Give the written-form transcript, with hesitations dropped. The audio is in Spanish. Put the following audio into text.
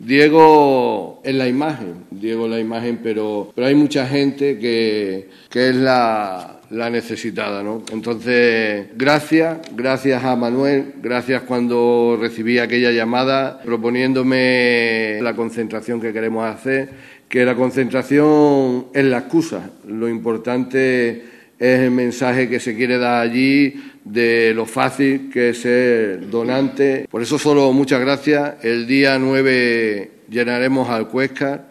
Diego es la imagen, pero hay mucha gente que es la necesitada, ¿no? Entonces, gracias a Manuel, gracias cuando recibí aquella llamada proponiéndome la concentración que queremos hacer, que la concentración es la excusa, lo importante es el mensaje que se quiere dar allí de lo fácil que es ser donante. Por eso solo muchas gracias. El día 9 llenaremos Alcuéscar.